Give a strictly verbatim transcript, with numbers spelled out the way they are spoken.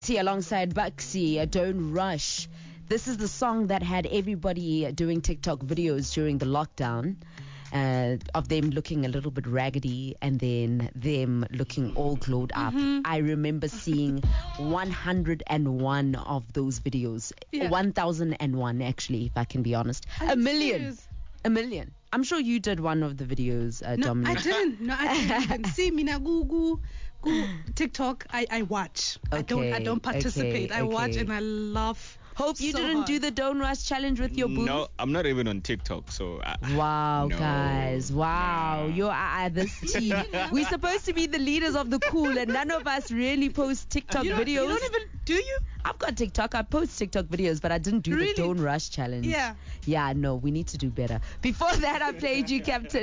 Alongside Buxy, Don't Rush. This is the song that had everybody doing TikTok videos during the lockdown uh, of them looking a little bit raggedy and then them looking all glowed up. Mm-hmm. I remember seeing one hundred one of those videos. Yeah. one thousand one actually, if I can be honest. Are a million. Serious? A million. I'm sure you did one of the videos, uh, no, Dominic. I didn't. No, I didn't even see Mina Google, Google TikTok. I, I watch. Okay, I don't I don't participate. Okay, I watch okay. and I love. Hope you so didn't hard. do the Don't Rush challenge with your boo. No, I'm not even on TikTok, so. I, wow, no, guys! Wow, nah. you're uh, this team. We're supposed to be the leaders of the cool, and none of us really post TikTok you don't, videos. You don't even do you? I've got TikTok. I post TikTok videos, but I didn't do really? the Don't Rush challenge. Yeah. Yeah, no, we need to do better. Before that, I played you Captain